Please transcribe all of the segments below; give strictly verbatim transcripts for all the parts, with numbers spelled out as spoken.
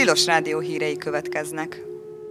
Tilos Rádió hírei következnek.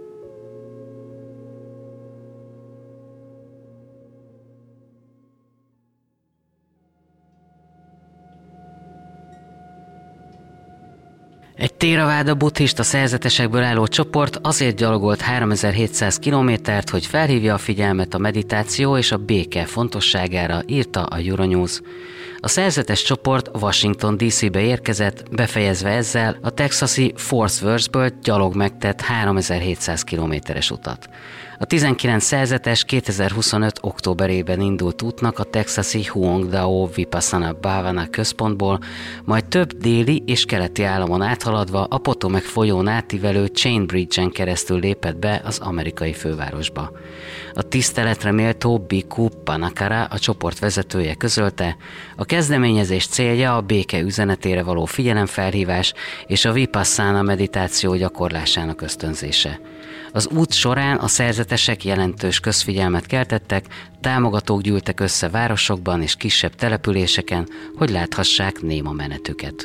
Egy Theravada buddhista szerzetesekből álló csoport azért gyalogolt háromezer-hétszáz kilométert, hogy felhívja a figyelmet a meditáció és a béke fontosságára, írta a Euronews. A szerzetes csoport Washington dé cé-be érkezett, befejezve ezzel a texasi Fort Worthből gyalog megtett háromezer-hétszáz kilométeres utat. A tizenkilenc szerzetes kétezer-huszonöt. októberében indult útnak a texasi Huongdao Vipassana Bhavana központból, majd több déli és keleti államon áthaladva a Potomac folyón átívelő Chain Bridge-en keresztül lépett be az amerikai fővárosba. A tiszteletre méltó Bhikkhu Panakara, a csoport vezetője közölte, a kezdeményezés célja a béke üzenetére való figyelemfelhívás és a Vipassana meditáció gyakorlásának ösztönzése. Az út során a szerzetesek jelentős közfigyelmet keltettek, támogatók gyűltek össze városokban és kisebb településeken, hogy láthassák néma menetüket.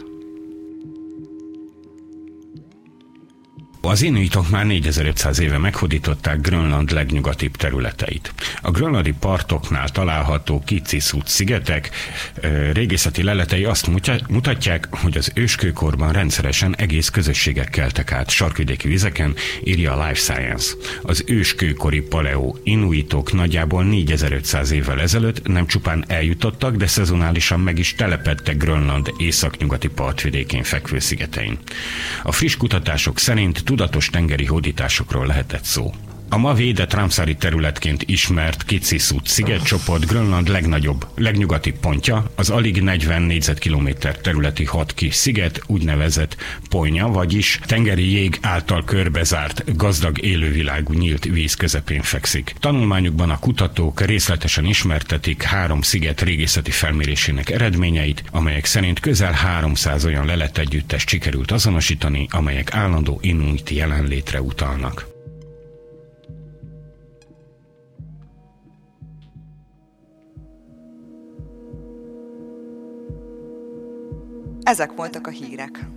Az inuitok már négyezer-ötszáz éve meghódították Grönland legnyugatibb területeit. A grönlandi partoknál található Kitsisut szigetek régészeti leletei azt mutatják, hogy az őskőkorban rendszeresen egész közösségek keltek át sarkvidéki vizeken, írja a Life Science. Az őskőkori paleo inuitok nagyjából négyezer-ötszáz évvel ezelőtt nem csupán eljutottak, de szezonálisan meg is telepedtek Grönland északnyugati partvidékén fekvő szigetein. A friss kutatások szerint tudatos tengeri hódításokról lehetett szó. A ma védett Ramsari területként ismert Kitsisut szigetcsoport Grönland legnagyobb, legnyugatibb pontja, az alig negyven négyzetkilométer területi hat kis sziget, úgynevezett ponya, vagyis tengeri jég által körbezárt, gazdag élővilágú nyílt víz közepén fekszik. Tanulmányukban a kutatók részletesen ismertetik három sziget régészeti felmérésének eredményeit, amelyek szerint közel háromszáz olyan leletegyüttest sikerült azonosítani, amelyek állandó inuit jelenlétre utalnak. Ezek voltak a hírek.